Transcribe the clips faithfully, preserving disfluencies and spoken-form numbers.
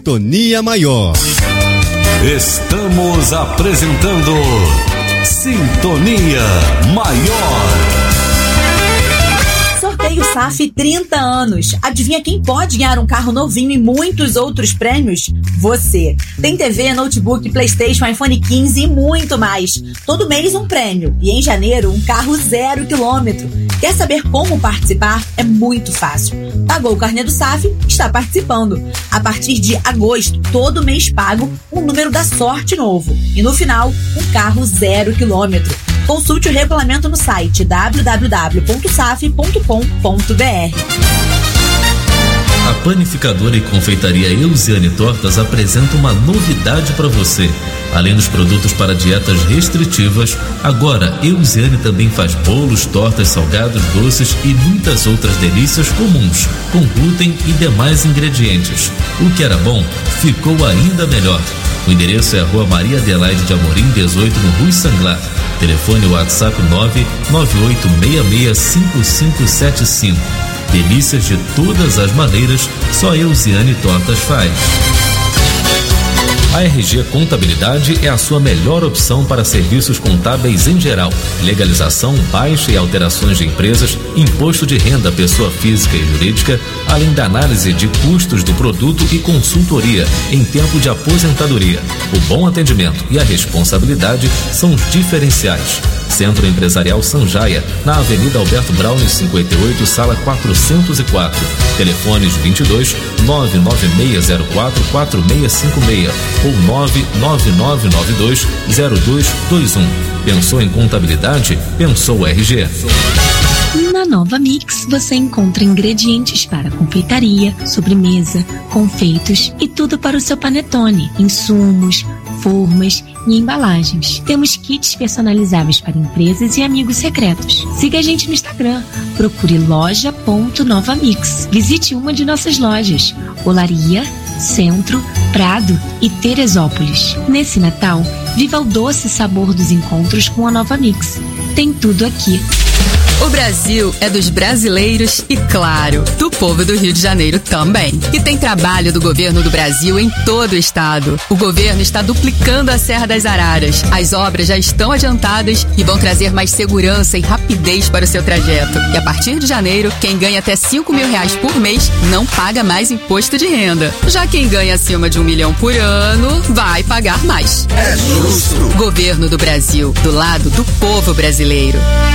Sintonia Maior. Estamos apresentando Sintonia Maior. Sorteio S A F trinta anos. Adivinha quem pode ganhar um carro novinho e muitos outros prêmios? Você. Tem T V, notebook, PlayStation, iPhone quinze e muito mais. Todo mês um prêmio. E em janeiro, um carro zero quilômetro. Quer saber como participar? É muito fácil. Pagou o carnê do S A F? Está participando. A partir de agosto, todo mês pago, um número da sorte novo. E no final, um carro zero quilômetro. Consulte o regulamento no site w w w ponto saf ponto com ponto b r. A panificadora e confeitaria Eusiane Tortas apresenta uma novidade para você. Além dos produtos para dietas restritivas, agora Eusiane também faz bolos, tortas, salgados, doces e muitas outras delícias comuns, com glúten e demais ingredientes. O que era bom, ficou ainda melhor. O endereço é a Rua Maria Adelaide de Amorim, dezoito, no Rui Sanglar. Telefone WhatsApp nove nove oito seis seis cinco cinco sete cinco. Delícias de todas as maneiras, só Eusiane Tortas faz. A R G Contabilidade é a sua melhor opção para serviços contábeis em geral. Legalização, baixa e alterações de empresas, imposto de renda pessoa física e jurídica, além da análise de custos do produto e consultoria em tempo de aposentadoria. O bom atendimento e a responsabilidade são os diferenciais. Centro Empresarial Sanjaia, na Avenida Alberto Braune, cinquenta e oito, sala quatrocentos e quatro. Telefones vinte e dois, nove nove seis zero quatro, quatro seis cinco seis ou nove nove nove nove dois, zero dois dois um. Pensou em contabilidade? Pensou R G. Na Nova Mix você encontra ingredientes para confeitaria, sobremesa, confeitos e tudo para o seu panetone, insumos, formas e embalagens. Temos kits personalizáveis para empresas e amigos secretos. Siga a gente no Instagram, procure loja ponto nova mix. Visite uma de nossas lojas, Olaria, Centro, Prado e Teresópolis. Nesse Natal, viva o doce sabor dos encontros com a Nova Mix. Tem tudo aqui. O Brasil é dos brasileiros e, claro, do povo do Rio de Janeiro também. E tem trabalho do governo do Brasil em todo o estado. O governo está duplicando a Serra das Araras. As obras já estão adiantadas e vão trazer mais segurança e rapidez para o seu trajeto. E a partir de janeiro, quem ganha até cinco mil reais por mês não paga mais imposto de renda. Já quem ganha acima de um milhão por ano vai pagar mais. É justo. Governo do Brasil, do lado do povo brasileiro.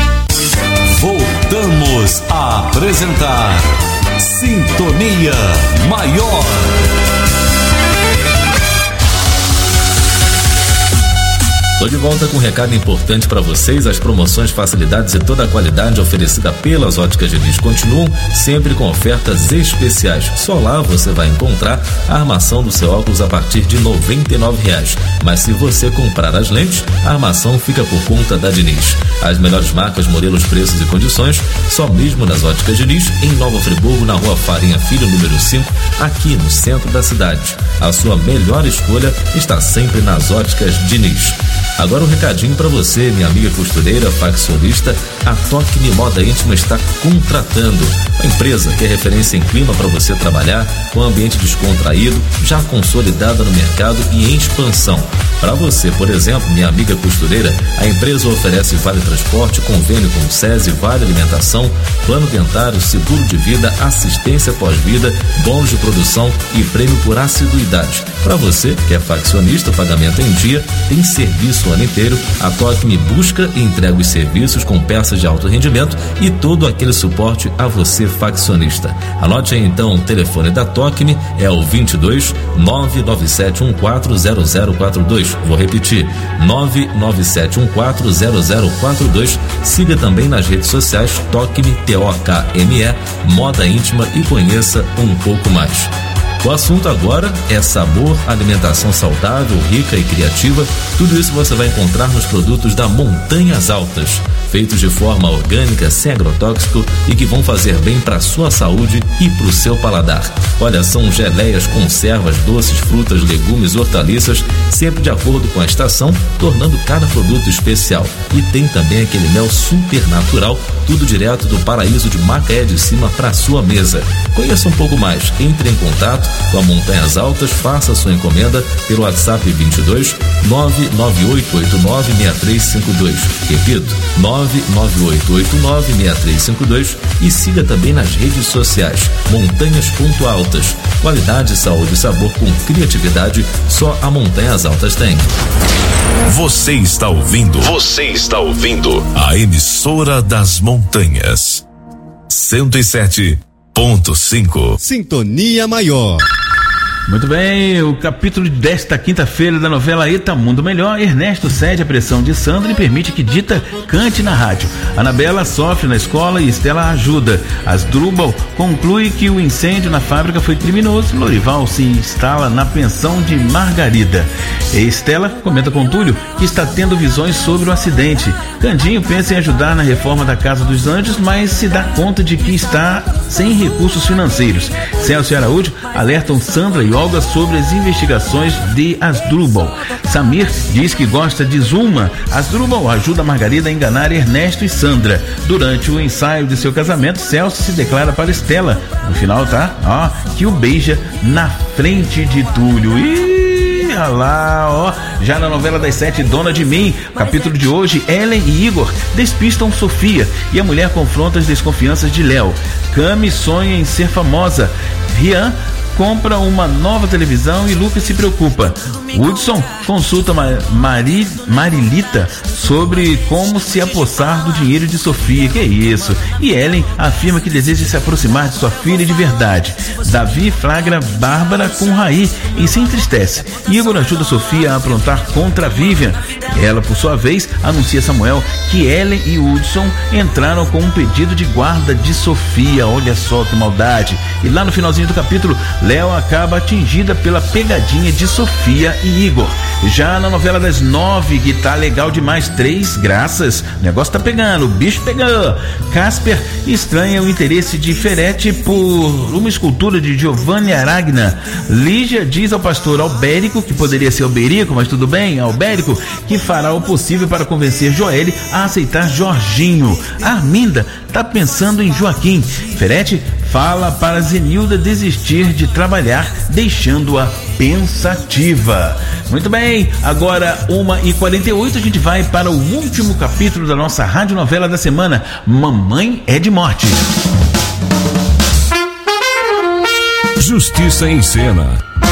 Voltamos a apresentar Sintonia Maior. Tô de volta com um recado importante para vocês. As promoções, facilidades e toda a qualidade oferecida pelas Óticas Diniz continuam sempre com ofertas especiais. Só lá você vai encontrar a armação do seu óculos a partir de noventa e nove reais. Mas se você comprar as lentes, a armação fica por conta da Diniz. As melhores marcas, modelos, preços e condições, só mesmo nas Óticas Diniz, em Nova Friburgo, na Rua Farinha Filho, número cinco, aqui no centro da cidade. A sua melhor escolha está sempre nas Óticas Diniz. Agora um recadinho para você, minha amiga costureira, faccionista. A Tocni Moda Íntima está contratando uma empresa que é referência em clima para você trabalhar, com um ambiente descontraído, já consolidada no mercado e em expansão. Para você, por exemplo, minha amiga costureira, a empresa oferece vale transporte, convênio com o SESI, vale alimentação, plano dentário, seguro de vida, assistência pós-vida, bônus de produção e prêmio por assiduidade. Para você que é faccionista, pagamento em dia, tem serviço o ano inteiro. A Tocni busca e entrega os serviços com peças de alto rendimento e todo aquele suporte a você, faccionista. Anote aí então o telefone da Tocni, é o vinte e dois, nove nove sete um quatro zero zero quatro dois. Vou repetir, nove nove sete um quatro zero zero quatro dois. Siga também nas redes sociais Tocni, T O K M E, Moda Íntima, e conheça um pouco mais. O assunto agora é sabor, alimentação saudável, rica e criativa. Tudo isso você vai encontrar nos produtos da Montanhas Altas. feitos de forma orgânica, sem agrotóxico e que vão fazer bem para sua saúde e para o seu paladar. Olha, são geleias, conservas, doces, frutas, legumes, hortaliças, sempre de acordo com a estação, tornando cada produto especial. E tem também aquele mel super natural, tudo direto do paraíso de Macaé de Cima para sua mesa. Conheça um pouco mais, entre em contato com a Montanhas Altas, faça sua encomenda pelo WhatsApp vinte e dois, nove nove oito oito nove, seis três cinco dois. Repito, nove nove oito oito nove, seis três cinco dois, e siga também nas redes sociais, Montanhas Ponto Altas. Qualidade, saúde e sabor com criatividade, só a Montanhas Altas tem. Você está ouvindo, você está ouvindo a emissora das montanhas. cento e sete ponto cinco. Sintonia Maior. Muito bem, o capítulo desta quinta-feira da novela Eita Mundo Melhor. Ernesto cede a pressão de Sandra e permite que Dita cante na rádio. Anabela sofre na escola e Estela ajuda. Asdrubal conclui que o incêndio na fábrica foi criminoso. Lorival se instala na pensão de Margarida. E Estela comenta com Túlio que está tendo visões sobre o acidente. Candinho pensa em ajudar na reforma da Casa dos Anjos, mas se dá conta de que está sem recursos financeiros. Celso e Araújo alertam Sandra e Olga sobre as investigações de Asdrubal. Samir diz que gosta de Zulma. Asdrubal ajuda Margarida a enganar Ernesto e Sandra. Durante o ensaio de seu casamento, Celso se declara para Estela. No final, tá? Ó, que o beija na frente de Túlio. Ih! Olha lá, ó, já na novela das sete, Dona de Mim, capítulo de hoje, Ellen e Igor despistam Sofia e a mulher confronta as desconfianças de Léo. Cami sonha em ser famosa. Rian compra uma nova televisão e Lucas se preocupa. Hudson consulta Mari, Marilita sobre como se apossar do dinheiro de Sofia. Que é isso? E Ellen afirma que deseja se aproximar de sua filha de verdade. Davi flagra Bárbara com Raí e se entristece. Igor ajuda Sofia a aprontar contra Vivian. Ela, por sua vez, anuncia a Samuel que Ellen e Hudson entraram com um pedido de guarda de Sofia. Olha só que maldade. E lá no finalzinho do capítulo, Léo acaba atingida pela pegadinha de Sofia e Igor. Já na novela das nove, que tá legal demais, Três Graças, o negócio tá pegando, o bicho pegou. Casper estranha o interesse de Ferete por uma escultura de Giovanni Aragna. Lígia diz ao pastor Albérico, que poderia ser Alberico, mas tudo bem, Albérico, que fará o possível para convencer Joelle a aceitar Jorginho. Arminda tá pensando em Joaquim. Ferete fala para Zenilda desistir de trabalhar, deixando-a pensativa. Muito bem, agora uma e quarenta e oito, a gente vai para o último capítulo da nossa radionovela da semana, Mamãe é de Morte. Justiça em Cena.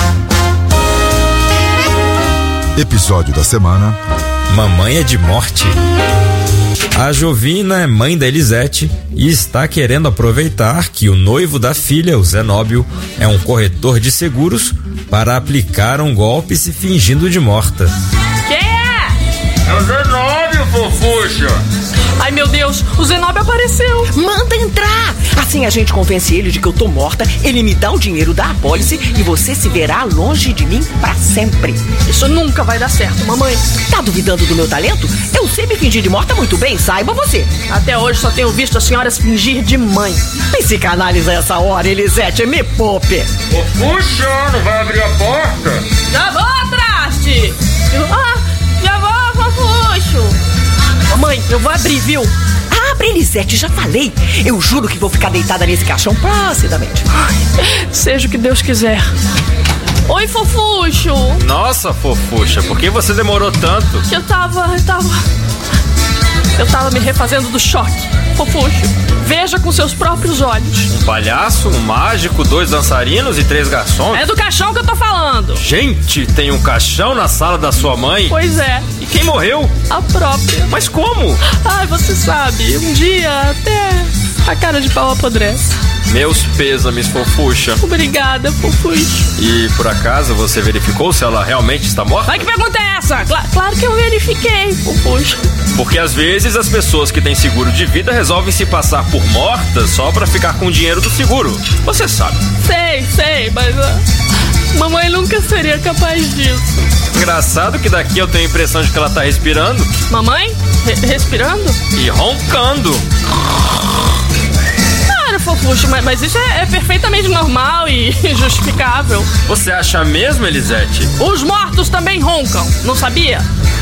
Episódio da semana: Mamãe é de Morte. A Jovina é mãe da Elisete e está querendo aproveitar que o noivo da filha, o Zenóbio, é um corretor de seguros para aplicar um golpe se fingindo de morta. Quem é? É o Zenóbio, fofuxa. Ai, meu Deus, o Zenóbio apareceu. Manda entrar. Assim a gente convence ele de que eu tô morta, ele me dá o dinheiro da apólice e você se verá longe de mim pra sempre. Isso nunca vai dar certo, mamãe. Tá duvidando do meu talento? Eu sei me fingir de morta muito bem, saiba você. Até hoje só tenho visto a senhora se fingir de mãe. Psicanálise a essa hora, Elisete, me poupe. Fofuxa, não vai abrir a porta? Já vou, traste. Ah, já vou, fofuxo. Mamãe, eu vou abrir, viu? Abre, Elisete, já falei. Eu juro que vou ficar deitada nesse caixão placidamente. Ai, seja o que Deus quiser. Oi, fofuxo. Nossa, fofuxa, por que você demorou tanto? Eu tava, eu tava... Eu tava me refazendo do choque. Fofuxo, veja com seus próprios olhos. Um palhaço, um mágico, dois dançarinos e três garçons? É do caixão que eu tô falando. Gente, tem um caixão na sala da sua mãe? Pois é. E quem morreu? A própria. Mas como? Ai, você sabe, um dia até a cara de pau apodrece. Meus pêsames, fofuxa. Obrigada, fofuxa. E por acaso você verificou se ela realmente está morta? Ai, que pergunta é essa? Cla- claro que eu verifiquei, fofuxa. Porque às vezes as pessoas que têm seguro de vida resolvem se passar por mortas só pra ficar com o dinheiro do seguro. Você sabe. Sei, sei, mas... Uh... Mamãe nunca seria capaz disso. Engraçado que daqui eu tenho a impressão de que ela tá respirando. Mamãe? Re- respirando? E roncando. Claro, fofucho, mas, mas isso é, é perfeitamente normal e justificável. Você acha mesmo, Elisete? Os mortos também roncam, não sabia?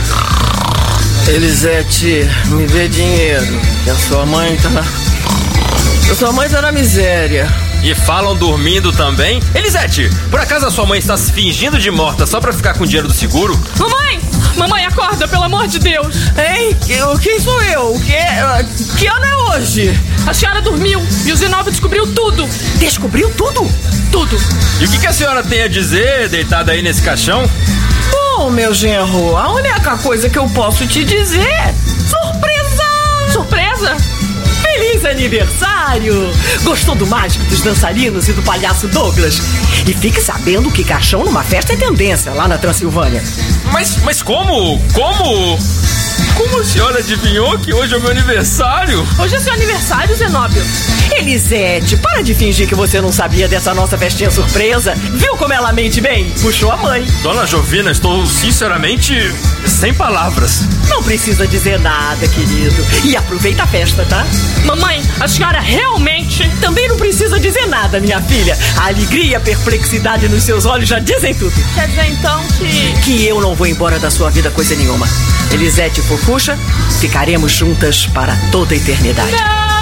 Elisete, me dê dinheiro. Que a sua mãe tá na... A sua mãe tá na miséria. E falam dormindo também? Elisete, por acaso a sua mãe está se fingindo de morta só pra ficar com o dinheiro do seguro? Mamãe! Mamãe, acorda, pelo amor de Deus! Hein? Quem sou eu? Que, que ano é hoje? A senhora dormiu e o Zenóbio descobriu tudo. Descobriu tudo? Tudo. E o que, que a senhora tem a dizer, deitada aí nesse caixão? Bom, meu genro, a única coisa que eu posso te dizer é surpresa! Surpresa? Feliz aniversário! Gostou do mágico, dos dançarinos e do palhaço Douglas? E fique sabendo que caixão numa festa é tendência lá na Transilvânia. Mas, mas como? Como? Como a senhora adivinhou que hoje é o meu aniversário? Hoje é seu aniversário, Zenóbio. Elisete, para de fingir que você não sabia dessa nossa festinha surpresa. Viu como ela mente bem? Puxou a mãe. Dona Jovina, estou sinceramente sem palavras. Não precisa dizer nada, querido. E aproveita a festa, tá? Mamãe, a senhora realmente... Também não precisa dizer nada, minha filha. A alegria e a perplexidade nos seus olhos já dizem tudo. Quer dizer então que... Que eu não vou embora da sua vida coisa nenhuma. Elisete e Fofuxa, ficaremos juntas para toda a eternidade.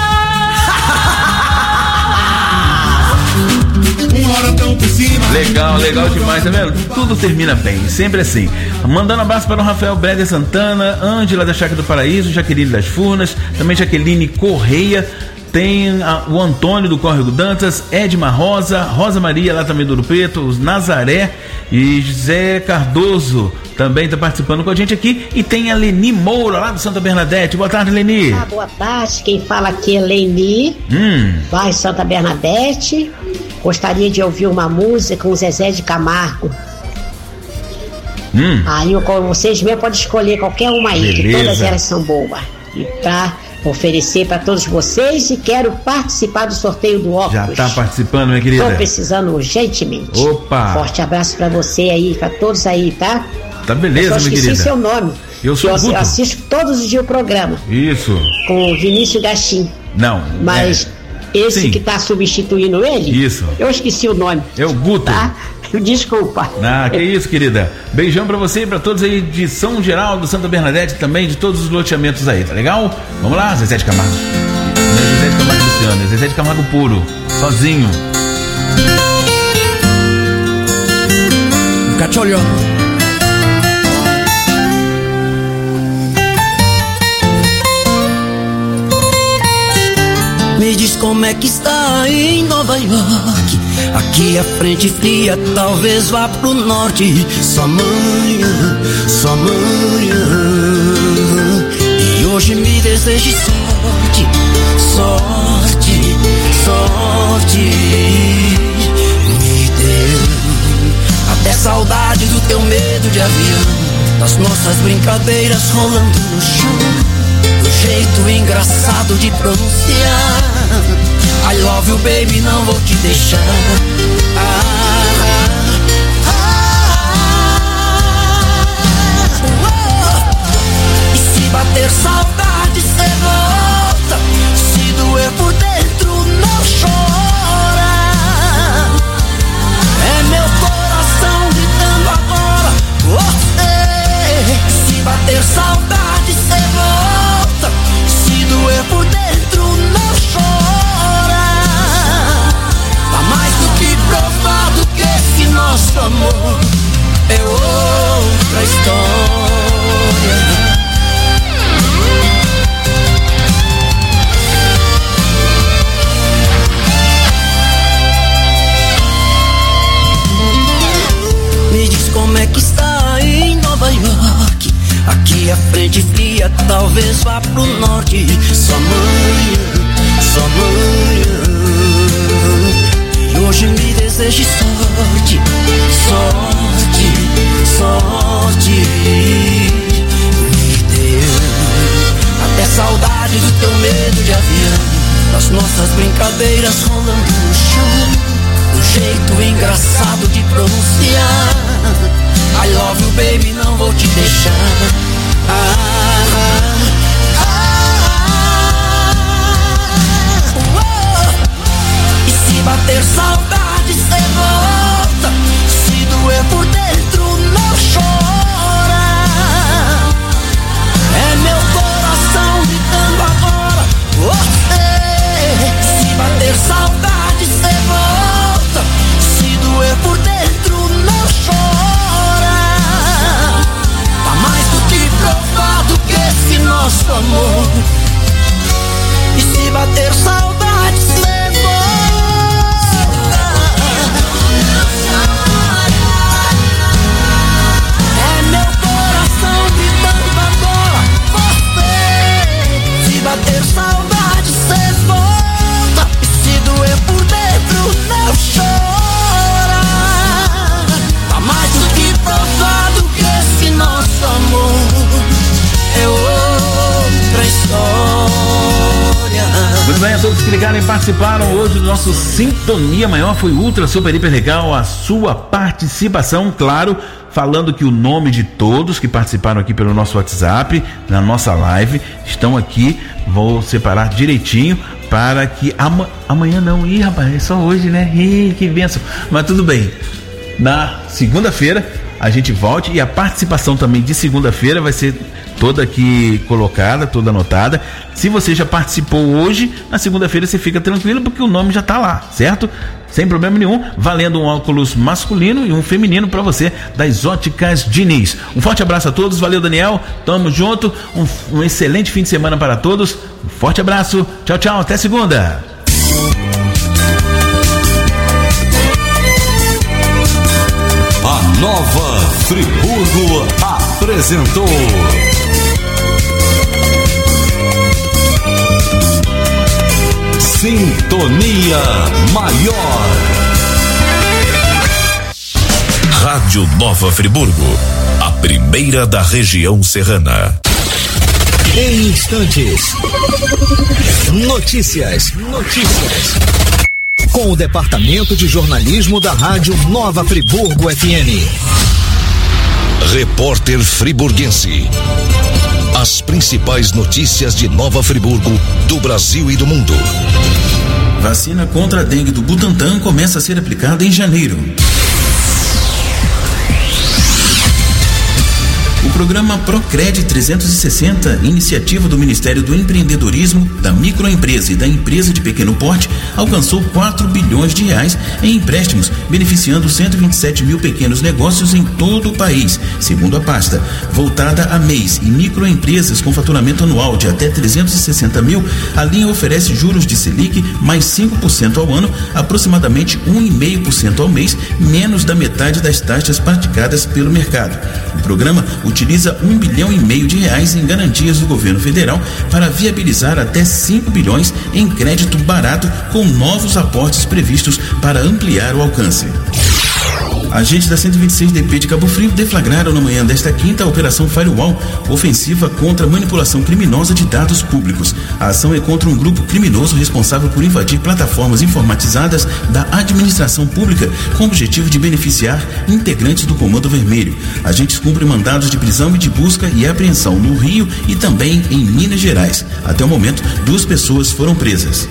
Legal, legal demais, tá vendo? Tudo termina bem, sempre assim. Mandando abraço para o Rafael Breder Santana, Ângela da Chácara do Paraíso, Jaqueline das Furnas, também Jaqueline Correia. Tem a, o Antônio do Córrego Dantas, Edma Rosa, Rosa Maria lá também do Ouro Preto, os Nazaré e José Cardoso também está participando com a gente aqui. E tem a Leni Moura lá do Santa Bernadette. Boa tarde, Leni. Ah, boa tarde, quem fala aqui é Leni, hum. bairro Santa Bernadette. Gostaria de ouvir uma música com o Zezé de Camargo. Hum. Aí eu, com vocês mesmo podem escolher qualquer uma aí, Beleza. que todas elas são boas. E pra oferecer para todos vocês, e quero participar do sorteio do óculos. Já tá participando, minha querida? Tô precisando urgentemente. Opa! Forte abraço para você aí, para todos aí, tá? Tá beleza, eu só minha querida. esqueci seu nome. Eu sou eu, Guto. eu assisto todos os dias o programa. Isso. Com o Vinícius Gachim. Não. Mas é... esse Sim. que tá substituindo ele? Isso. Eu esqueci o nome. É o Guto. Tá? Desculpa. Ah, que isso, querida. Beijão pra você e pra todos aí de São Geraldo, Santa Bernadette também, de todos os loteamentos aí, tá legal? Vamos lá, Zezé de Camargo. Não é Zezé de Camargo Luciano, é Zezé de Camargo puro, sozinho. Fica te olhando. Me diz como é que está em Nova York. Aqui a frente fria, talvez vá pro norte. Só amanhã, só amanhã. E hoje me deseje sorte, sorte, sorte. Me deu até saudade do teu medo de avião, das nossas brincadeiras rolando no chão, do jeito engraçado de pronunciar I love you baby, não vou te deixar. ah, ah, ah, oh. E se bater saudade cê volta, se doer por dentro não chora. É meu coração gritando agora você. Se bater saudade cê volta, se doer por dentro não chora. Tá mais do que provado que esse nosso amor é outra história. Me diz como é que está em Nova York. Aqui a frente fria, talvez vá pro norte. Só amanhã, só amanhã. E hoje me deseje sorte, sorte, sorte. Me deu até saudade do teu medo de avião, das nossas brincadeiras rolando no chão, do jeito engraçado de pronunciar. I love you, baby, não vou te deixar. Ah, ah, ah, oh. E se bater saudade, cê volta. Se doer por dentro, não chora. É meu coração gritando agora. Você, se bater saudade, cê volta. Se doer por dentro, não chora. Tá mais do que provado que esse nosso amor. E se bater saudade, cê volta. É meu coração gritando agora. Você, se bater saudade, cê volta. E se doer por dentro, não chora. Tá mais do que provado que esse nosso amor é outra história. Muito bem, a todos que ligaram e participaram hoje do nosso Sintonia Maior, foi ultra, super, hiper legal a sua participação, claro, falando que o nome de todos que participaram aqui pelo nosso WhatsApp, na nossa live, estão aqui, vou separar direitinho para que ama, amanhã não, ih rapaz, é só hoje, né, ih, que bênção, mas tudo bem, na segunda-feira a gente volte e a participação também de segunda-feira vai ser toda aqui colocada, toda anotada. Se você já participou hoje, na segunda-feira você fica tranquilo porque o nome já tá lá, certo? Sem problema nenhum, valendo um óculos masculino e um feminino para você das Óticas Diniz. Um forte abraço a todos, valeu Daniel, tamo junto, um, um excelente fim de semana para todos, um forte abraço, tchau, tchau, até segunda. A Nova Friburgo apresentou Sintonia Maior. Rádio Nova Friburgo, a primeira da região serrana. Em instantes, notícias, notícias. Com o Departamento de Jornalismo da Rádio Nova Friburgo F M. Repórter Friburguense. As principais notícias de Nova Friburgo, do Brasil e do mundo. Vacina contra a dengue do Butantan começa a ser aplicada em janeiro. O programa Procred trezentos e sessenta, iniciativa do Ministério do Empreendedorismo, da Microempresa e da Empresa de Pequeno Porte, alcançou quatro bilhões de reais em empréstimos, beneficiando cento e vinte e sete mil pequenos negócios em todo o país, segundo a pasta. Voltada a M E Is e microempresas com faturamento anual de até trezentos e sessenta mil, a linha oferece juros de Selic mais cinco por cento ao ano, aproximadamente um vírgula cinco por cento ao mês, menos da metade das taxas praticadas pelo mercado. O programa utiliza um bilhão e meio de reais em garantias do governo federal para viabilizar até cinco bilhões em crédito barato, com novos aportes previstos para ampliar o alcance. Agentes da cento e vinte e seis D P de Cabo Frio deflagraram na manhã desta quinta a Operação Firewall, ofensiva contra a manipulação criminosa de dados públicos. A ação é contra um grupo criminoso responsável por invadir plataformas informatizadas da administração pública, com o objetivo de beneficiar integrantes do Comando Vermelho. Agentes cumprem mandados de prisão e de busca e apreensão no Rio e também em Minas Gerais. Até o momento, duas pessoas foram presas.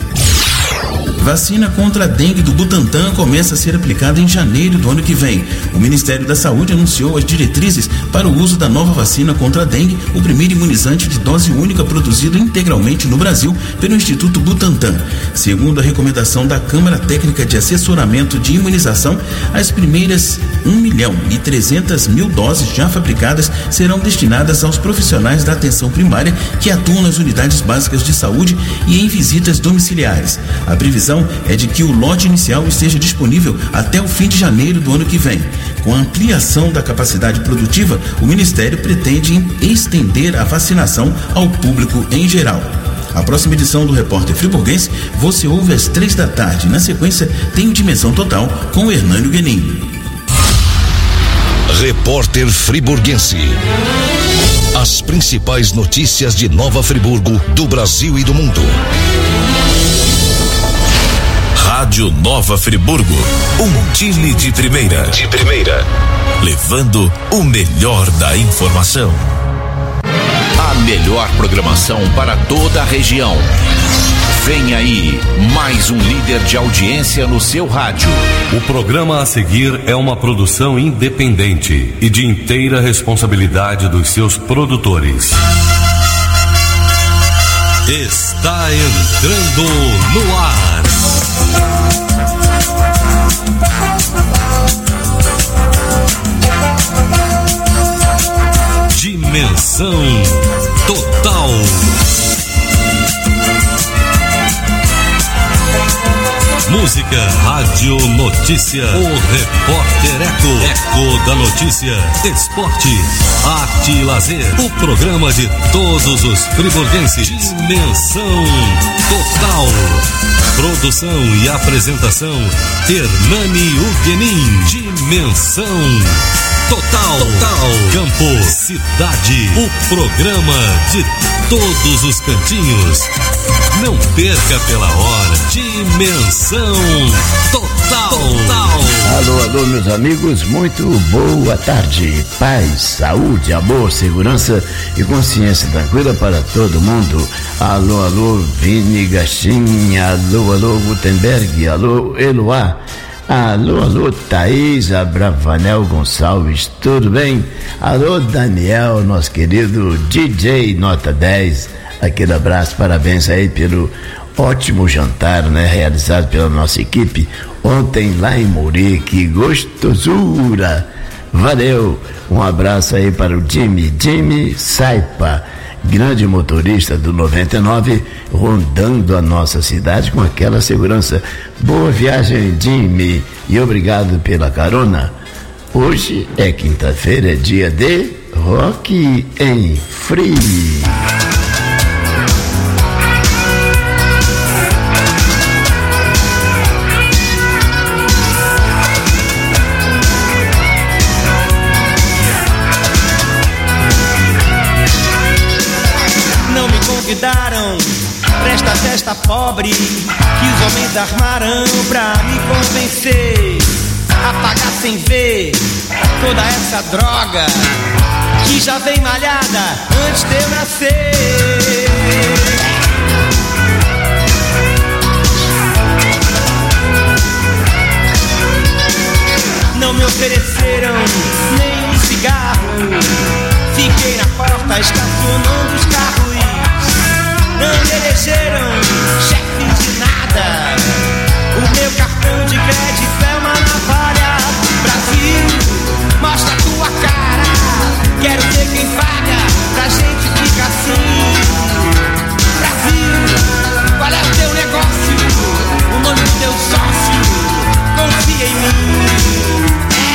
Vacina contra a dengue do Butantan começa a ser aplicada em janeiro do ano que vem. O Ministério da Saúde anunciou as diretrizes para o uso da nova vacina contra a dengue, o primeiro imunizante de dose única produzido integralmente no Brasil pelo Instituto Butantan. Segundo a recomendação da Câmara Técnica de Assessoramento de Imunização, as primeiras um milhão e trezentas mil doses já fabricadas serão destinadas aos profissionais da atenção primária que atuam nas unidades básicas de saúde e em visitas domiciliares. A previsão é de que o lote inicial esteja disponível até o fim de janeiro do ano que vem. Com a ampliação da capacidade produtiva, o Ministério pretende estender a vacinação ao público em geral. A próxima edição do Repórter Friburguense você ouve às três da tarde. Na sequência, tem o Dimensão Total com o Hernânio Guenin. Repórter Friburguense. As principais notícias de Nova Friburgo, do Brasil e do mundo. Rádio Rádio Nova Friburgo, um time de primeira. De primeira. Levando o melhor da informação. A melhor programação para toda a região. Vem aí, mais um líder de audiência no seu rádio. O programa a seguir é uma produção independente e de inteira responsabilidade dos seus produtores. Está entrando no ar. Dimensão Total. Música, rádio, notícia, o repórter Eco, Eco da notícia, esporte, arte e lazer, o programa de todos os friburguenses. Dimensão Total. Produção e apresentação, Hernani Huguenin. Dimensão Total. Total. Campo, cidade, o programa de todos os cantinhos. Não perca pela hora. Dimensão Total. Total. Alô, alô, meus amigos, muito boa tarde. Paz, saúde, amor, segurança e consciência tranquila para todo mundo. Alô, alô, Vini Gastinha. Alô, alô, Gutenberg. Alô, Eloá. Alô, alô, Thaís Abravanel Gonçalves, tudo bem? Alô, Daniel, nosso querido D J Nota dez, aquele abraço, parabéns aí pelo ótimo jantar, né, realizado pela nossa equipe ontem lá em Mouri, que gostosura, valeu, um abraço aí para o Jimmy, Jimmy Saipa, grande motorista do noventa e nove, rondando a nossa cidade com aquela segurança. Boa viagem, Jimmy, e obrigado pela carona. Hoje é quinta-feira, é dia de Rock em Free. Convidaram pra esta festa pobre que os homens armaram pra me convencer a pagar sem ver toda essa droga que já vem malhada antes de eu nascer. Não me ofereceram nem um cigarro, fiquei na porta estacionando os carros. Não me elegeram chefe de nada. O meu cartão de crédito é uma navalha. Brasil, mostra a tua cara. Quero ver quem paga pra gente ficar assim. Brasil, qual é o teu negócio? O nome do teu sócio? Confia em mim.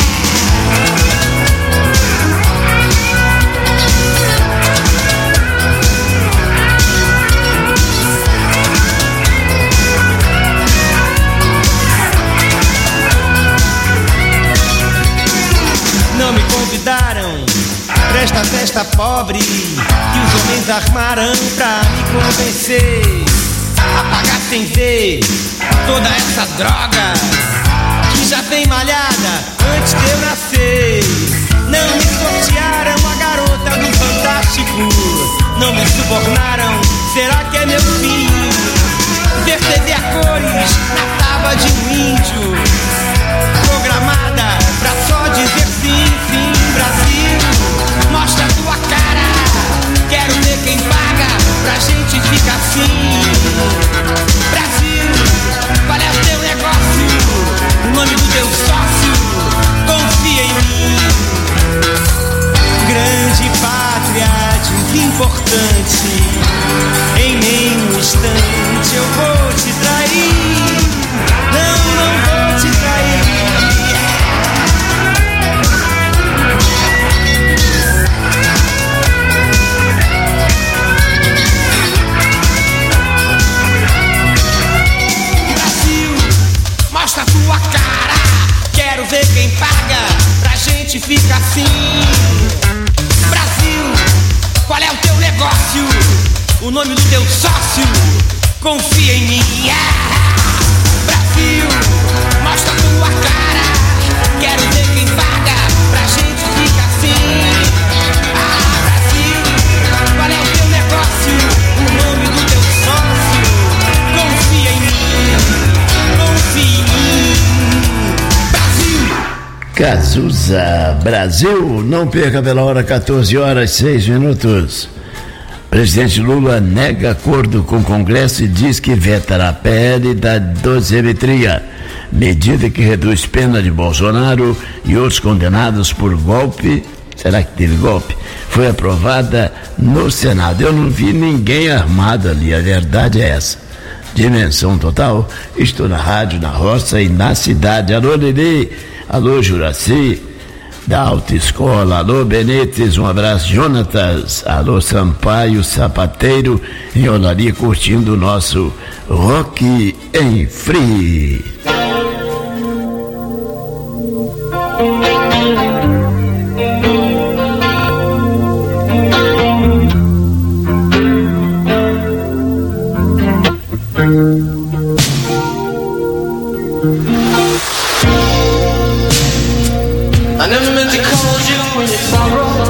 Não me convidaram pra esta festa pobre que os homens armaram pra me convencer a pagar sem ver toda essa droga que já vem malhada antes de eu nascer. Não me sortearam a garota do Fantástico, não me subornaram, será que é meu fim? Ver T V a cores na tábua de um índio, programada pra só dizer sim, sim. Brasil, mostra a tua cara. Quero ver quem paga pra gente ficar assim. Brasil, qual é o teu negócio? O nome do teu sócio? Confia em mim. Grande pátria, desimportante, em nenhum instante eu vou te trair. Não, não vou te trair. Mostra a tua cara, quero ver quem paga pra gente ficar assim. Brasil, qual é o teu negócio? O nome do teu sócio? Confia em mim. Ah! Brasil, Cazuza, Brasil, não perca pela hora quatorze horas, seis minutos. Presidente Lula nega acordo com o Congresso e diz que vetará a P L da dosimetria, medida que reduz pena de Bolsonaro e outros condenados por golpe. Será que teve golpe? Foi aprovada no Senado. Eu não vi ninguém armado ali, a verdade é essa. Dimensão total, estou na rádio, na roça e na cidade. Alô, Lili, alô, Juraci, da Autoescola, alô, Benítez, um abraço, Jonatas, alô, Sampaio, Sapateiro, em Olaria, curtindo o nosso Rock em Free. I never meant to call you in your sorrow.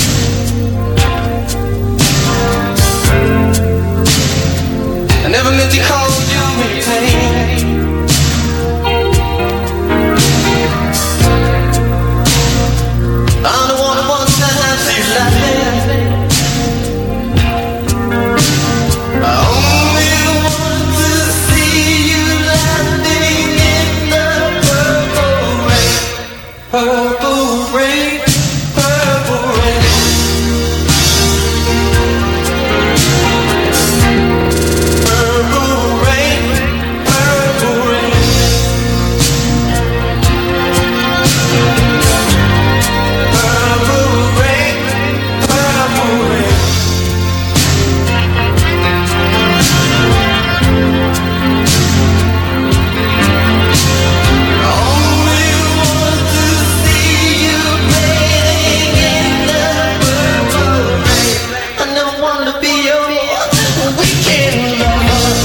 I never meant to call you in your pain. I'm the one who wants to have you laughing. I only want to see you laughing in the purple rain. Purple rain, purple rain. Purple rain, purple rain. Purple rain, purple rain. I only want to see you bathing in the purple rain. I never wanted to be your weekend lover.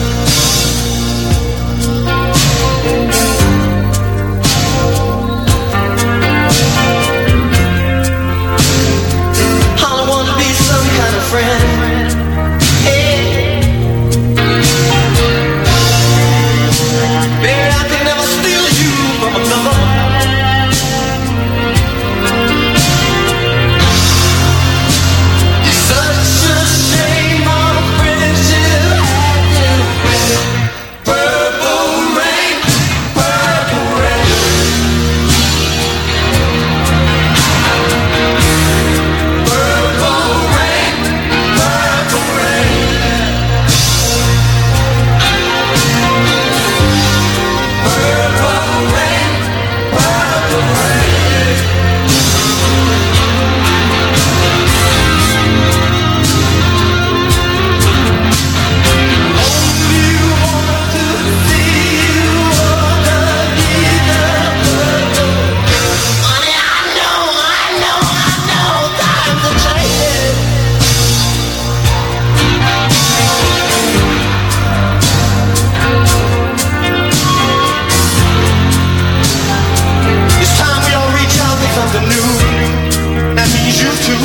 I want to be some kind of friend. Hey. Baby, I can never steal you from another. It's such a shame our friendship had purple rain, purple rain. Purple rain, purple rain. Purple rain, purple rain. Only want to see you underneath the purple. Honey, I know, I know, I know, times are changing. It's time we all reach out for something new. That means you too.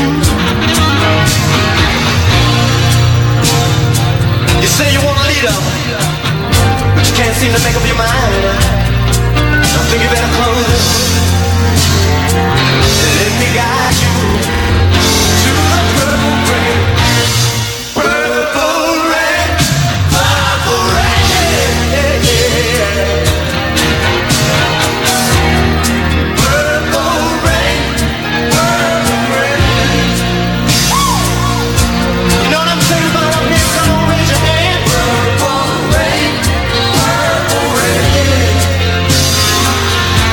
You say you want a leader, but you can't seem to make up your mind. I think you better close. Let me guide you to the purple rain. Purple rain, purple rain. Yeah, yeah. Purple rain, purple rain. You know what I'm saying about up here? Come on, raise your hand. Purple rain, purple rain.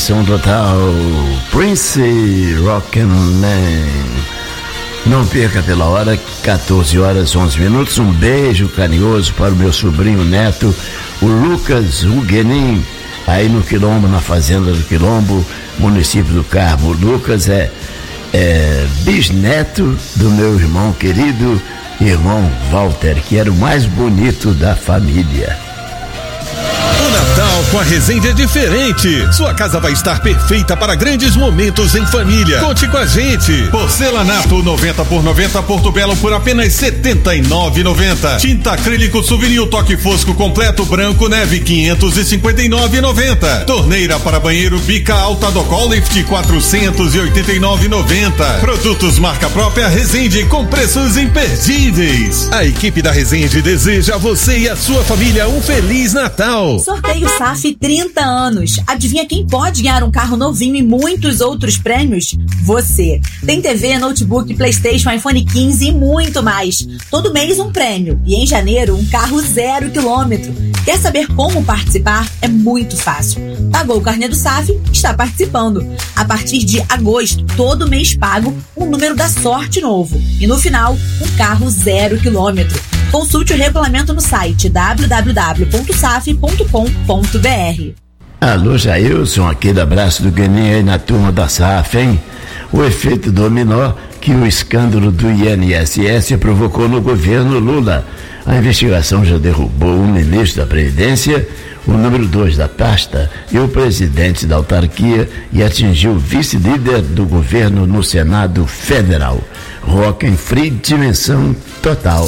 atenção total, Prince Rock'n'Roll. Não perca pela hora, quatorze horas onze minutos. Um beijo carinhoso para o meu sobrinho neto, o Lucas Huguenin, aí no Quilombo, na fazenda do Quilombo, município do Carmo. O Lucas é, é bisneto do meu irmão querido, irmão Walter, que era o mais bonito da família. O Natal com a Resende é diferente. Sua casa vai estar perfeita para grandes momentos em família. Conte com a gente. Porcelanato noventa por noventa Porto Belo por apenas setenta e nove reais e noventa centavos. Tinta acrílico Souvenir Toque Fosco completo branco Neve quinhentos e cinquenta e nove reais e noventa centavos. Torneira para banheiro Bica Alta do Lift quatrocentos e oitenta e nove reais e noventa centavos. Produtos marca própria Resende com preços imperdíveis. A equipe da Resende deseja a você e a sua família um Feliz Natal. Sorteio S A F trinta anos. Adivinha quem pode ganhar um carro novinho e muitos outros prêmios? Você. Tem T V, notebook, PlayStation, iPhone quinze e muito mais. Todo mês um prêmio. E em janeiro, um carro zero quilômetro. Quer saber como participar? É muito fácil. Pagou o carnê do S A F? Está participando. A partir de agosto, todo mês pago um número da sorte novo. E no final, um carro zero quilômetro. Consulte o regulamento no site w w w ponto saf ponto com ponto b r. Alô, Jailson, aquele abraço do Gueninho aí na turma da S A F, hein? O efeito dominó que o escândalo do I N S S provocou no governo Lula. A investigação já derrubou o ministro da Previdência, o número dois da pasta e o presidente da autarquia e atingiu o vice-líder do governo no Senado Federal. Rock em Free, dimensão total.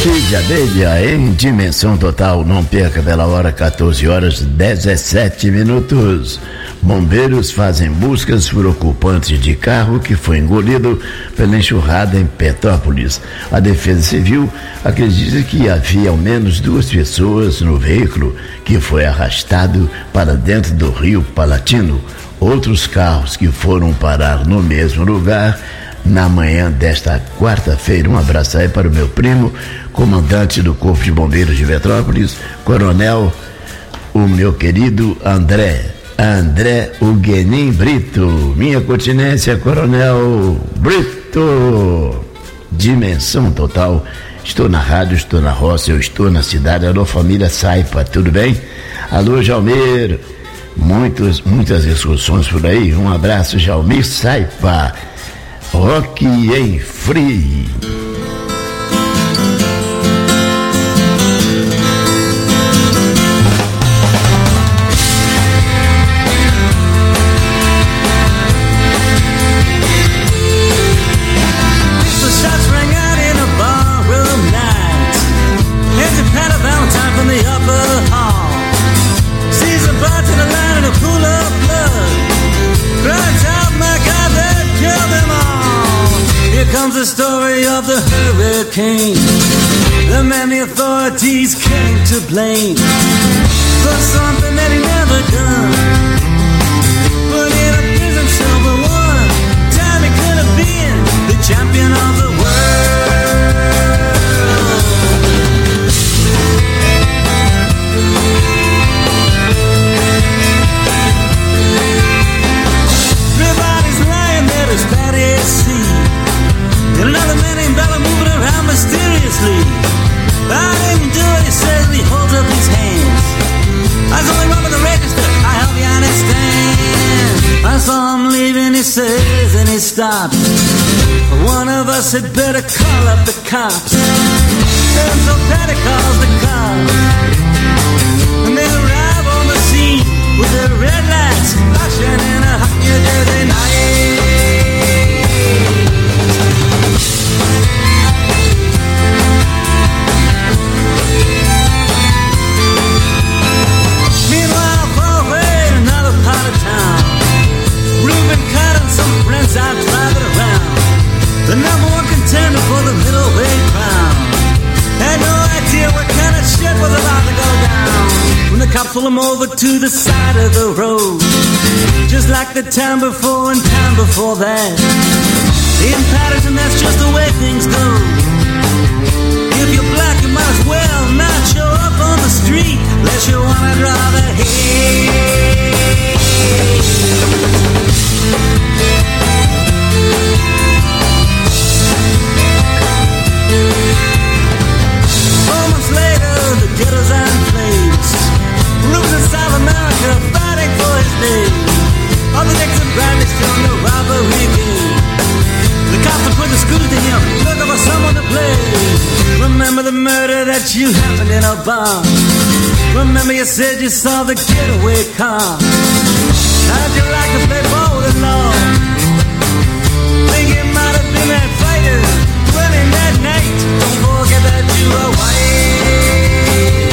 Noite de abelha em dimensão total. Não perca pela hora quatorze horas dezessete minutos. Bombeiros fazem buscas por ocupantes de carro que foi engolido pela enxurrada em Petrópolis. A Defesa Civil acredita que havia ao menos duas pessoas no veículo que foi arrastado para dentro do rio Palatino. Outros carros que foram parar no mesmo lugar na manhã desta quarta-feira. Um abraço aí para o meu primo, comandante do Corpo de Bombeiros de Petrópolis, Coronel, o meu querido André, André Huguenin Brito. Minha continência, Coronel Brito. Dimensão total. Estou na rádio, estou na roça, eu estou na cidade. Alô, família Saipa, tudo bem? Alô, Jalmir. Muitos, muitas excursões por aí. Um abraço, Jalmir Saipa. Rock em Free. The story of the hurricane. The man the authorities came to blame for something that he never done. But in a prison cell for one time he could have been the champion of the world. Everybody's lying there as bad as sea. And another man named Bella moving around mysteriously. I didn't do it, he says, and he holds up his hands. I was only rubbing the register, I hope you understand. I saw him leaving, he says, and he stops. One of us had better call up the cops. And so Patty calls the cops. And they arrive on the scene with their red lights flashing in a hot New Jersey night. Meanwhile, far away in another part of town, Reuben Cut and some friends are driving around. The number one contender for the middleweight crown had no idea what kind of shit was about to go down when the cops pull him over to the side of the road. Just like the time before and time before that. In Patterson, that's just the way things go. If you're black, you might as well not show up on the street unless you wanna draw the hate. Moments later, the ghetto's in flames. Roots in South America fighting for his name. All the Dixon Bradley still in the robbery game. The cops are putting the screws to him, looking for someone to play. Remember the murder that you happened in a bar. Remember you said you saw the getaway car. How'd you like to play ball with the law? Think it might have been that fighter running that night. Don't forget that you were white.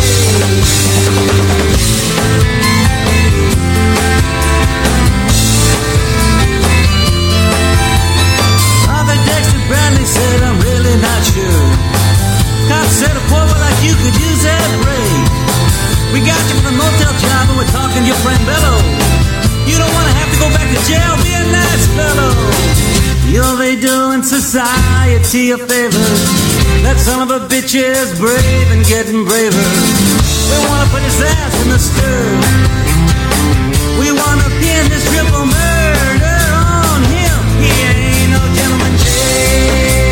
Arthur Dexter Bradley said, I'm really not sure. Cop said a poor one like you could use that break. We got you from the motel job and we're talking to your friend Bello. You don't want to have to go back to jail, be a nice fellow. You'll be doing society a favor. That son of a bitch is brave and getting braver. We want to put his ass in the stir. We want to pin this triple murder on him. He ain't no gentleman jail.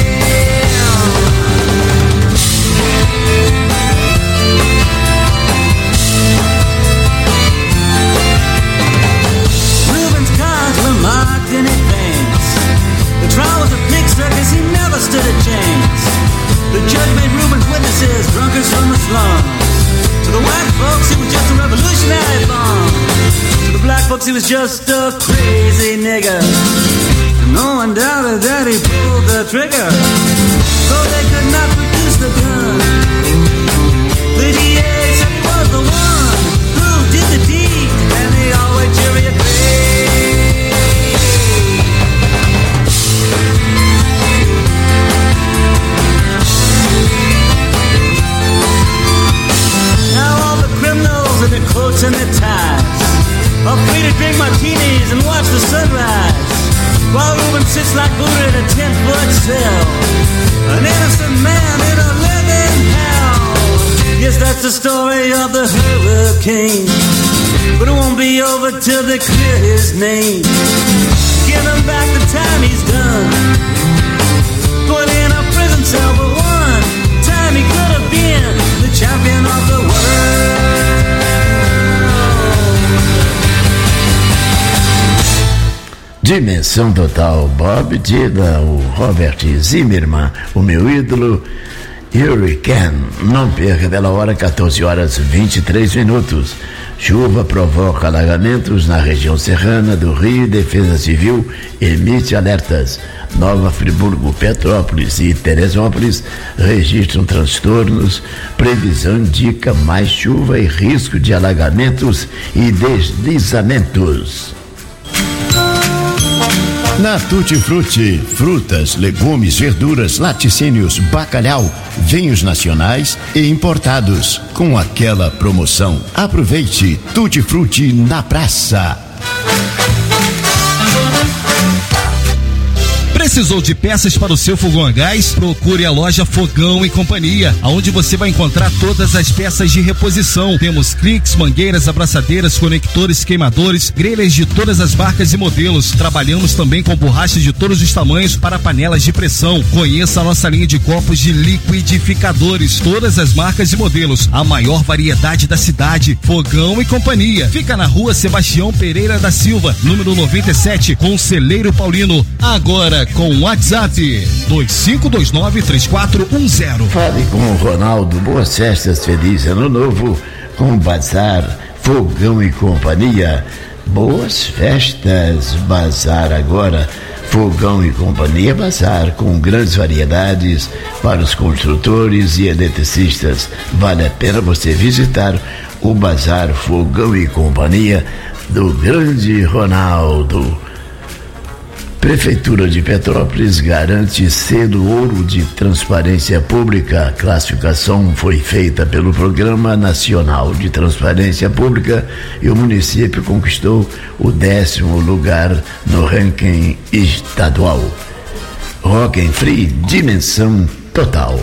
Reuben's cars were marked in advance. The trial was a pig circus, he never stood a chance. The judge made Reuben's witnesses drunkards from the slums. To the white folks, he was just a revolutionary bomb. To the black folks, he was just a crazy nigger. And no one doubted that he pulled the trigger. So they could not produce the gun. made a ten-foot sail. An innocent man in a living hell. Yes, that's the story of the hurricane. But it won't be over till they clear his name. Give him back the time he's done. Put in a prison cell for one time he could have been the champion of the world. Dimensão Total, Bob Dylan, o Robert Zimmerman, o meu ídolo, Hurricane. Não perca, pela hora, quatorze horas e vinte e três minutos. Chuva provoca alagamentos na região serrana do Rio. Defesa Civil emite alertas. Nova Friburgo, Petrópolis e Teresópolis registram transtornos. Previsão indica mais chuva e risco de alagamentos e deslizamentos. Na Tutti Frutti, frutas, legumes, verduras, laticínios, bacalhau, vinhos nacionais e importados. Com aquela promoção, aproveite Tutti Frutti na praça. Precisou de peças para o seu fogão a gás? Procure a loja Fogão e Companhia, onde você vai encontrar todas as peças de reposição. Temos cliques, mangueiras, abraçadeiras, conectores, queimadores, grelhas de todas as marcas e modelos. Trabalhamos também com borrachas de todos os tamanhos para panelas de pressão. Conheça a nossa linha de copos de liquidificadores, todas as marcas e modelos, a maior variedade da cidade. Fogão e Companhia. Fica na rua Sebastião Pereira da Silva, número noventa e sete, Conselheiro Paulino. Agora com o WhatsApp dois cinco dois nove três quatro um zero. Fale com o Ronaldo. Boas festas, feliz ano novo com Bazar Fogão e Companhia. Boas festas, Bazar agora. Fogão e Companhia Bazar, com grandes variedades para os construtores e eletricistas. Vale a pena você visitar o Bazar Fogão e Companhia do grande Ronaldo. Prefeitura de Petrópolis garante selo ouro de transparência pública. A classificação foi feita pelo Programa Nacional de Transparência Pública e o município conquistou o décimo lugar no ranking estadual. Rock and Free, Dimensão Total.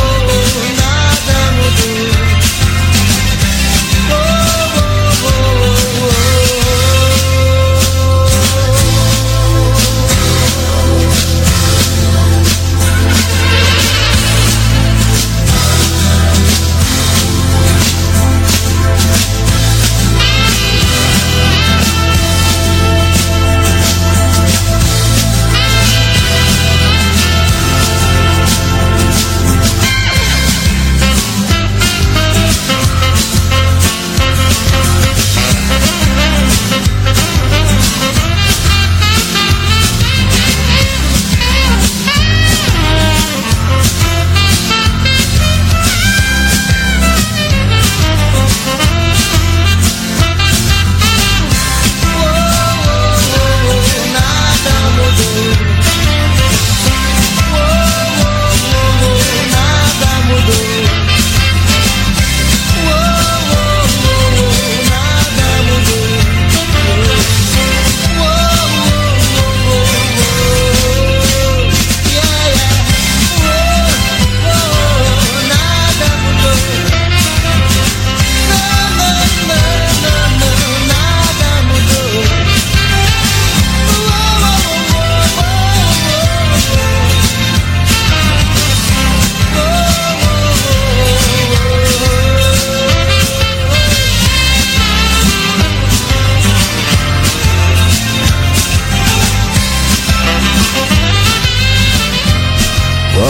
Oh,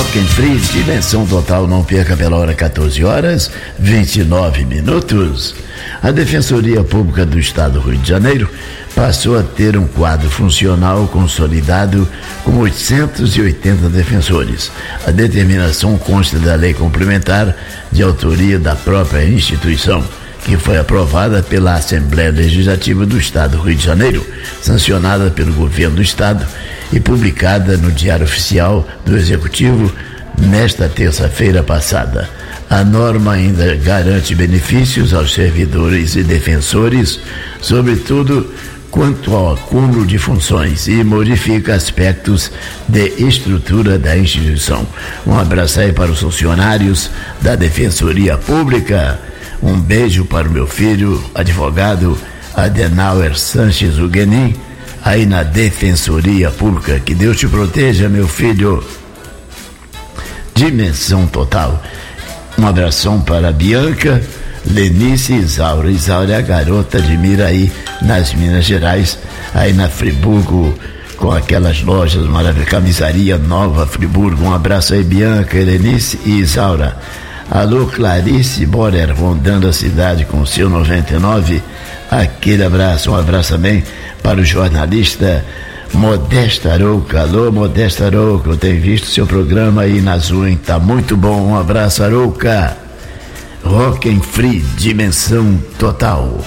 Rock and Free, Dimensão Total, não perca pela hora quatorze horas, vinte e nove minutos. A Defensoria Pública do Estado do Rio de Janeiro passou a ter um quadro funcional consolidado com oitocentos e oitenta defensores. A determinação consta da lei complementar de autoria da própria instituição, que foi aprovada pela Assembleia Legislativa do Estado do Rio de Janeiro, sancionada pelo Governo do Estado e publicada no Diário Oficial do Executivo nesta terça-feira passada. A norma ainda garante benefícios aos servidores e defensores, sobretudo quanto ao acúmulo de funções, e modifica aspectos de estrutura da instituição. Um abraço aí para os funcionários da Defensoria Pública. Um beijo para o meu filho, advogado Adenauer Sanches Huguenin, aí na Defensoria Pública. Que Deus te proteja, meu filho. Dimensão Total. Um abração para a Bianca, Lenice e Isaura. Isaura é a garota de Miraí, nas Minas Gerais, aí na Friburgo, com aquelas lojas maravilhosas, camisaria nova Friburgo. Um abraço aí, Bianca, Lenice e Isaura. Alô, Clarice Borer, rondando a cidade com o seu noventa e nove. Aquele abraço, um abraço também para o jornalista Modesta Arouca. Alô, Modesta Arouca, eu tenho visto seu programa aí na Zoom, tá muito bom. Um abraço, Arouca. Rock and Free, Dimensão Total.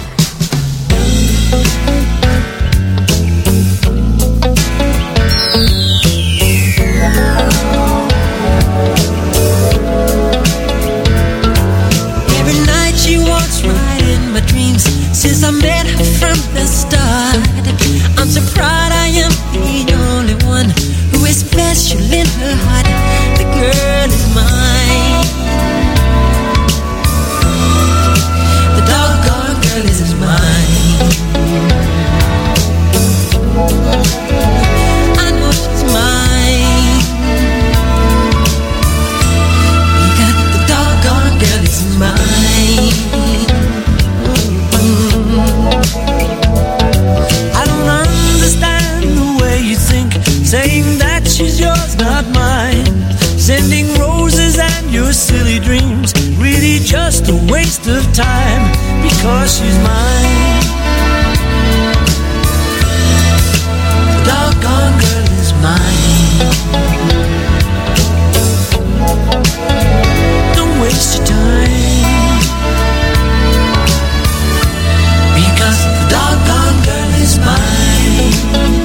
Since I met her from the start, I'm so proud I am the only one who is special in her heart. The girl is mine. The doggone girl is mine. I know she's mine. Because the doggone girl is mine. I don't understand the way you think, saying that she's yours, not mine. Sending roses and your silly dreams, really just a waste of time, because she's mine. The doggone girl is mine. Don't waste your time, because the doggone girl is mine.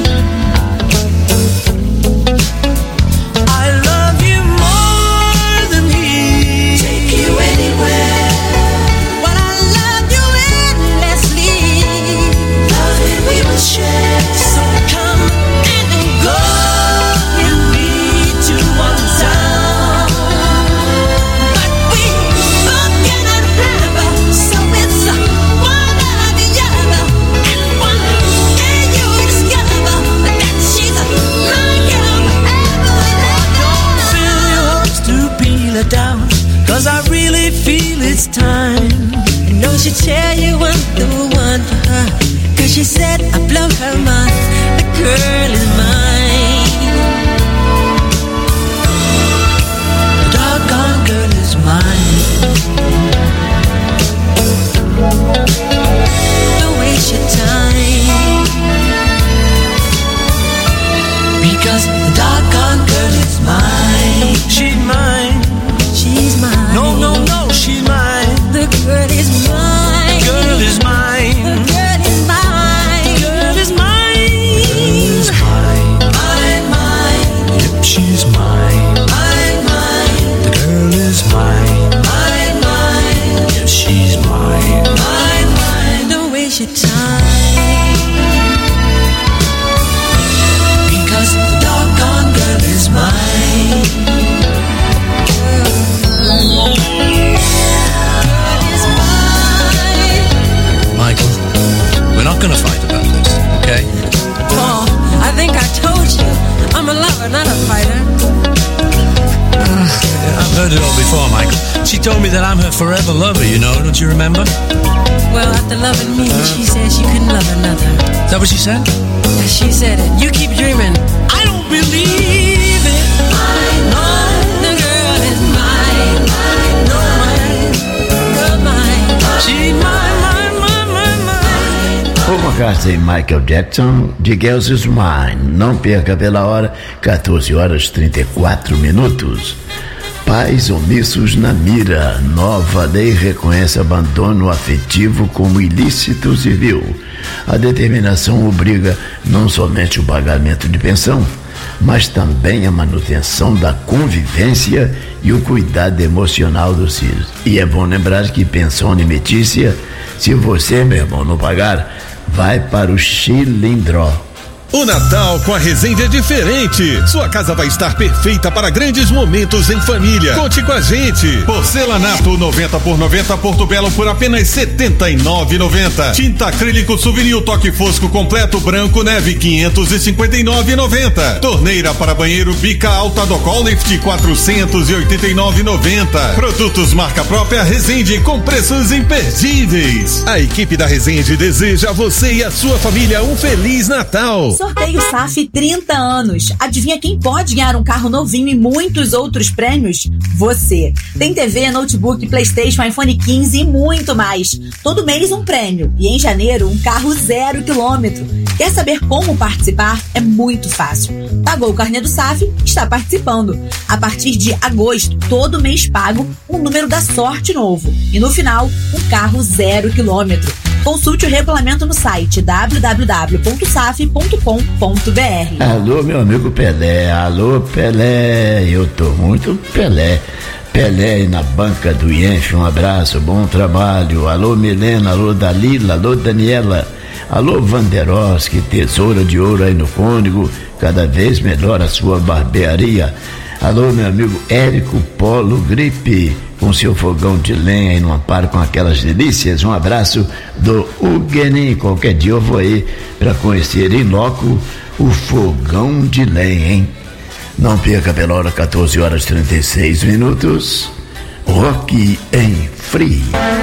I love you more than he. Take you anywhere. But I love you endlessly. Loving we will share. So come and go with me to one town. But we both cannot have, so it's a one or the other. And one day you discover that she's my girl forever. Don't fill your hopes to peel her down, 'cause I really feel it's time. I know she'll tell you I'm the one for her, 'cause she said I blow her mind. The girl is mine. The doggone girl is mine. Don't waste your time, because the doggone girl is mine. She's mine. She's mine. No, no, no, she's mine. The girl is mine. Girl is mine. The girl is mine. Girl is mine. Girl is mine. Mine, mine. Yep, she's mine. Mine, mine. The girl is mine. Mine, mine. Yep, she's mine. Mine, mine. Don't waste your time, because the doggone girl is mine. Michael, we're not going to fight about this, okay? Paul, I think I told you, I'm a lover, not a fighter. Uh, I've heard it all before, Michael. She told me that I'm her forever lover, you know, don't you remember? Well, after loving me, she said she couldn't love another. Is that what she said? Yeah, she said it. You keep dreaming. I don't believe it. Mine, mine. The Paul McCartney e Michael Jackson, The Girls Is Mine. Não perca pela hora, quatorze horas e trinta e quatro minutos. Pais omissos na mira. Nova lei reconhece abandono afetivo como ilícito civil. A determinação obriga não somente o pagamento de pensão, mas também a manutenção da convivência e o cuidado emocional dos filhos. E é bom lembrar que pensão alimentícia, se você, meu irmão, não pagar, vai para o Chilindró. O Natal com a Resende é diferente. Sua casa vai estar perfeita para grandes momentos em família. Conte com a gente. Porcelanato noventa por noventa Porto Belo por apenas setenta e nove reais e noventa centavos. Tinta acrílico Souvenir Toque Fosco completo branco neve quinhentos e cinquenta e nove reais e noventa centavos. Torneira para banheiro Bica Alta Docol Lift quatrocentos e oitenta e nove reais e noventa centavos. Produtos marca própria Resende com preços imperdíveis. A equipe da Resende deseja a você e a sua família um Feliz Natal. Sorteio S A F trinta anos. Adivinha quem pode ganhar um carro novinho e muitos outros prêmios? Você. Tem T V, notebook, PlayStation, iPhone quinze e muito mais. Todo mês um prêmio. E em janeiro, um carro zero quilômetro. Quer saber como participar? É muito fácil. Pagou o carnê do S A F? Está participando. A partir de agosto, todo mês pago, um número da sorte novo. E no final, um carro zero quilômetro. Consulte o regulamento no site w w w ponto saf ponto com ponto b r. Alô, meu amigo Pelé, alô Pelé, eu tô muito Pelé. Pelé aí na banca do I E N F, um abraço, bom trabalho. Alô Milena, alô Dalila, alô Daniela, alô Vanderoski, tesoura de ouro aí no Cônigo, cada vez melhor a sua barbearia. Alô, meu amigo Érico Polo Gripe, com seu fogão de lenha aí no Amparo com aquelas delícias. Um abraço do Huguenin. Qualquer dia eu vou aí para conhecer em loco o fogão de lenha, hein? Não perca pela hora, quatorze horas e trinta e seis minutos. Rock em Free.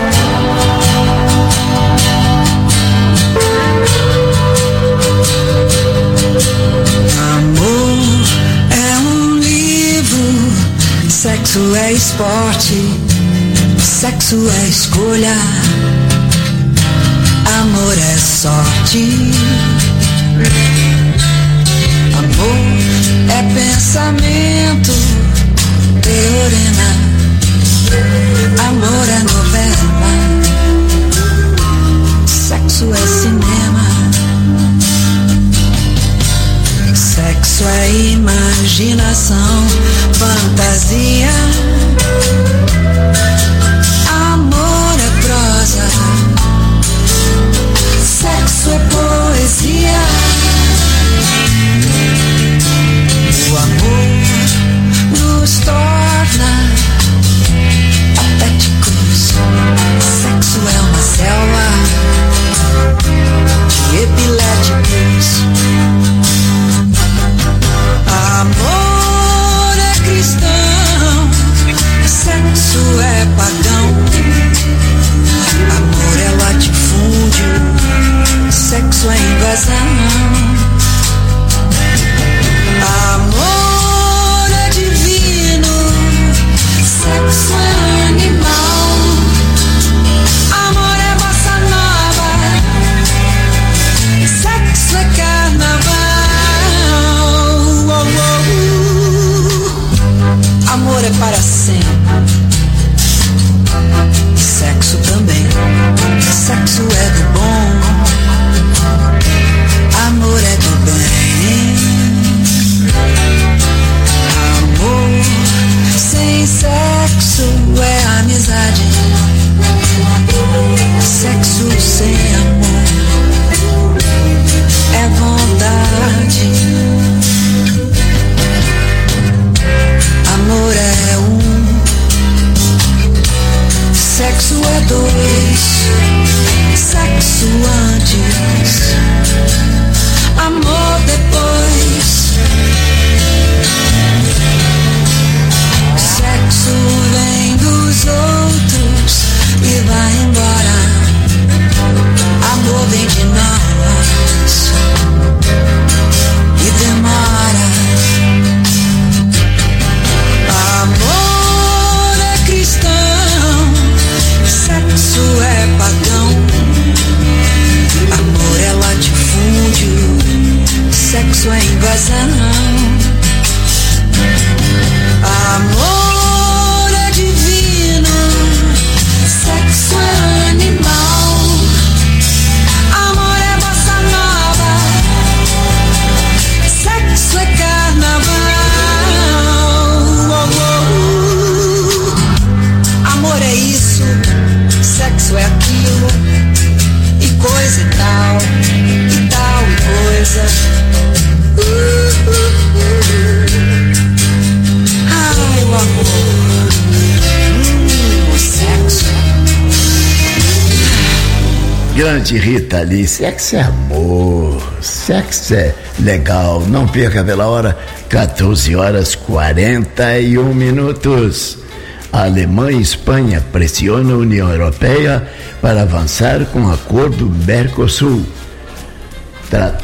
Sexo é esporte, sexo é escolha, amor é sorte. Amor é pensamento, teorema, amor é novela, sexo é cinema, sexo é imaginação, fantasia, amor é prosa, sexo é poesia. O amor nos torna patéticos, sexo é uma selva de epiléticos. Amor é cristão, sexo é pagão. Amor é latifúndio, sexo é invasão. Amor é divino, sexo é animal. Amor é bossa nova, sexo é carnaval. Amor é para sempre, sexo também, sexo é do bom. Amor sexo é invasão. Amor é divino, sexo é animal. Amor é bossa nova, sexo é carnaval. Oh, oh. Amor é isso, sexo é aquilo, e coisa e tal, e tal e coisa. Uh, uh, uh. Ai, o amor, hum, o sexo. Grande Rita Lee, sexo é amor, sexo é legal. Não perca pela hora, quatorze horas quarenta e um minutos. A Alemanha e Espanha pressionam a União Europeia para avançar com o acordo Mercosul. Tra-